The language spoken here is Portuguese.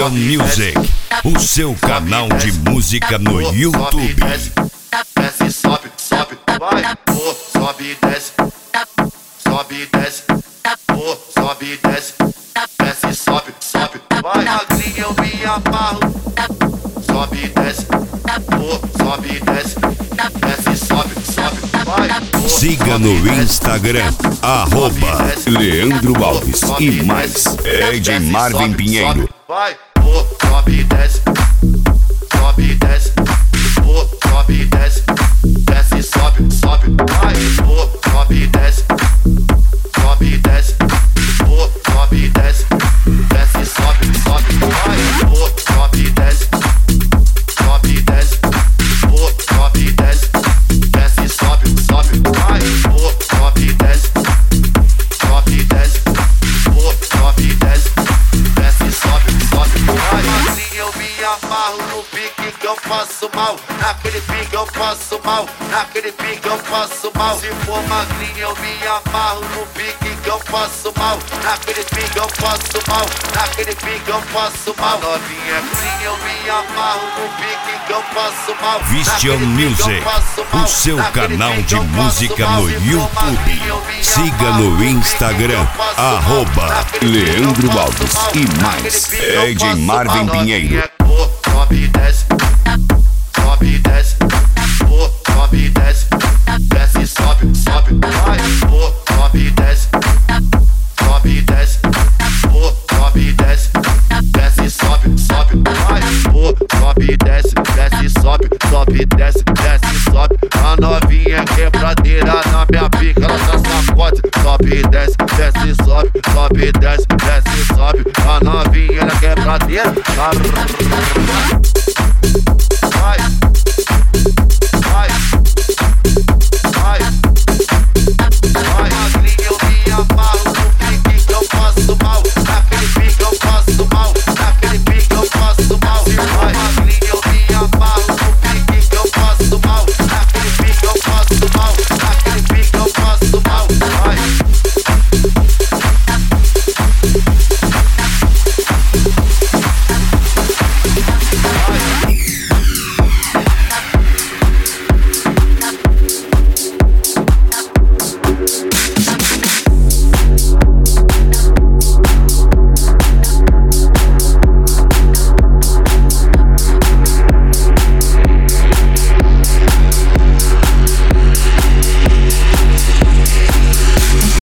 Vision Music, o seu canal de música no YouTube. Desce, sobe, sobe, vai, sobe e desce, sobe e desce, sobe e desce, desce, sobe, sobe, vai, magrinha eu me amarro, sobe e desce, sobe e desce, desce, sobe, sobe, vai. Siga no Instagram, @Leandro Alves e mais DJ Marvin Pinheiro. Vai, sobe e desce, sobe e desce, sobe e desce, desce, sobe, sobe, vai, sobe e desce, sobe e desce, sobe e desce, desce, sobe, sobe, vai, sobe e desce, sobe e desce, sobe e desce, desce, sobe, sobe, vai, sobe e desce, sobe e desce, sobe e desce, desce, sobe, sobe, vai. Assim eu me amarro no pique que eu faço mal, naquele pique eu faço mal, naquele pique eu faço mal. Se for magrinha eu me amarro no pique que eu faço mal, naquele pique eu faço mal, naquele pique eu faço mal. Novinha assim eu me amarro no pique que eu faço mal. Vision Music, o seu canal de música no YouTube. Siga no Instagram, @Leandro Alves e mais DJ Marvin Pinheiro. Sobe e desce, sobe e desce, sobe e desce, desce, sobe, sobe, vai, sobe e desce, sobe e desce, sobe e desce, desce, sobe, sobe, vai, sobe e desce, desce, sobe, sobe e desce, desce, sobe. A novinha quebradeira na minha pica, ela tá sacode, sobe e desce, desce, sobe, sobe e desce, desce, sobe. A novinha ela quebradeira,